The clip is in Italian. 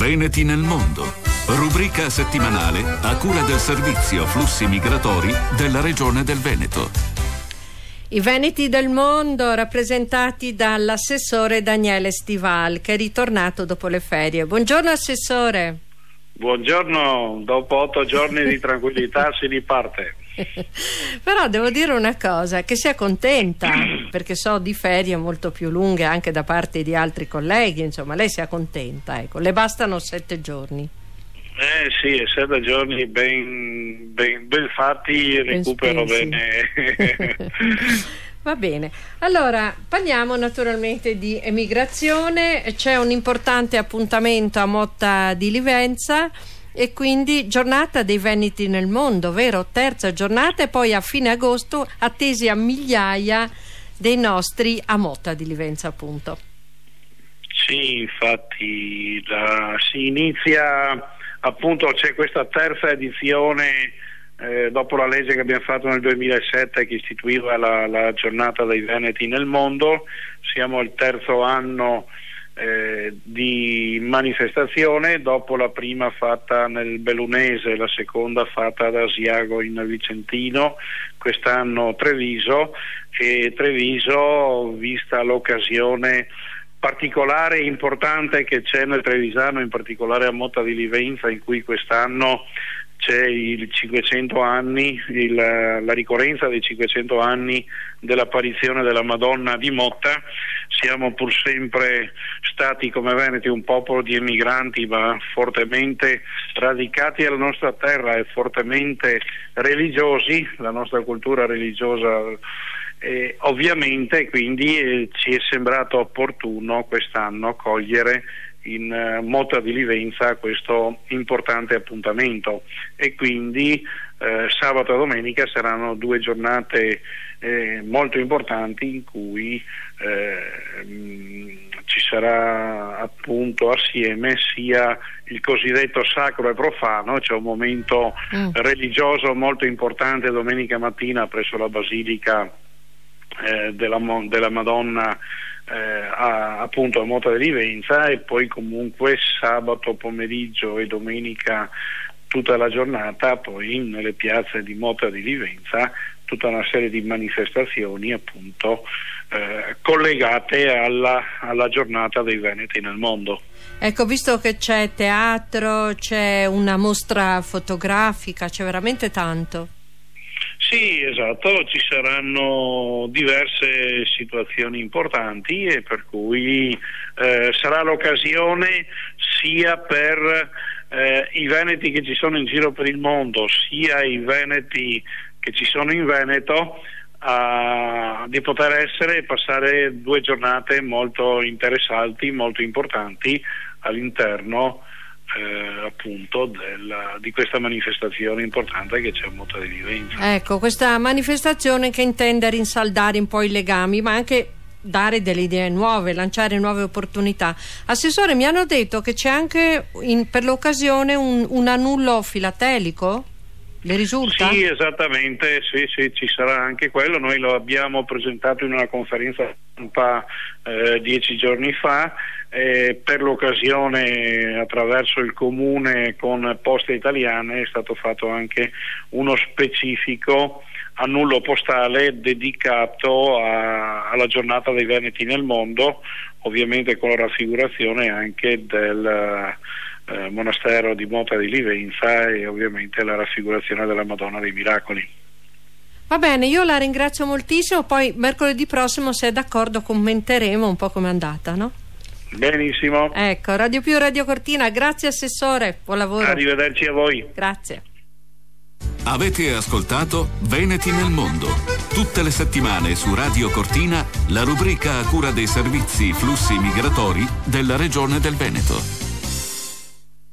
Veneti nel mondo, rubrica settimanale a cura del servizio flussi migratori della regione del Veneto. I Veneti del mondo rappresentati dall'assessore Daniele Stival, che è ritornato dopo le ferie. Buongiorno assessore. Buongiorno, dopo 8 giorni di tranquillità si riparte. Però devo dire una cosa, che sia contenta, perché so di ferie molto più lunghe anche da parte di altri colleghi, insomma lei sia contenta, ecco, le bastano 7 giorni. Sì, 7 giorni ben fatti, recupero bene. Va bene, allora parliamo naturalmente di emigrazione. C'è un importante appuntamento a Motta di Livenza e quindi giornata dei Veneti nel mondo, vero? Terza giornata, e poi a fine agosto attesi a migliaia dei nostri a Motta di Livenza, appunto. Sì, infatti si inizia, appunto c'è questa terza edizione dopo la legge che abbiamo fatto nel 2007 che istituiva la giornata dei Veneti nel mondo. Siamo al terzo anno di manifestazione, dopo la prima fatta nel Bellunese, la seconda fatta ad Asiago in Vicentino, quest'anno Treviso, e Treviso, vista l'occasione particolare e importante che c'è nel Trevisano, in particolare a Motta di Livenza, in cui quest'anno c'è i 500 anni, la ricorrenza dei 500 anni dell'apparizione della Madonna di Motta. Siamo pur sempre stati come Veneti un popolo di emigranti, ma fortemente radicati alla nostra terra e fortemente religiosi, la nostra cultura religiosa ovviamente, quindi ci è sembrato opportuno quest'anno cogliere in Motta di Livenza questo importante appuntamento, e quindi sabato e domenica saranno 2 giornate molto importanti in cui ci sarà appunto assieme sia il cosiddetto sacro e profano, cioè un momento religioso molto importante domenica mattina presso la Basilica della Madonna appunto a Motta di Livenza, e poi comunque sabato pomeriggio e domenica tutta la giornata poi nelle piazze di Motta di Livenza tutta una serie di manifestazioni appunto collegate alla giornata dei Veneti nel mondo. Ecco, visto che c'è teatro, c'è una mostra fotografica, c'è veramente tanto. Sì, esatto, ci saranno diverse situazioni importanti, e per cui sarà l'occasione sia per i veneti che ci sono in giro per il mondo, sia i veneti che ci sono in Veneto, di poter essere e passare 2 giornate molto interessanti, molto importanti all'interno appunto di questa manifestazione importante che c'è a Motta di Livenza. Ecco, questa manifestazione che intende rinsaldare un po' i legami, ma anche dare delle idee nuove, lanciare nuove opportunità. Assessore, mi hanno detto che c'è anche per l'occasione un annullo filatelico? Le risulta? Sì, esattamente, sì, ci sarà anche quello. Noi lo abbiamo presentato in una conferenza stampa 10 giorni fa. Per l'occasione, attraverso il comune con Poste Italiane, è stato fatto anche uno specifico annullo postale dedicato alla giornata dei Veneti nel mondo, ovviamente con la raffigurazione anche del monastero di Motta di Livenza e ovviamente la raffigurazione della Madonna dei Miracoli. Va bene, io la ringrazio moltissimo, poi mercoledì prossimo, se è d'accordo, commenteremo un po' com'è andata, no? Benissimo. Ecco, Radio Più, Radio Cortina, grazie assessore, buon lavoro. Arrivederci a voi. Grazie. Avete ascoltato Veneti nel mondo. Tutte le settimane su Radio Cortina la rubrica a cura dei servizi flussi migratori della regione del Veneto.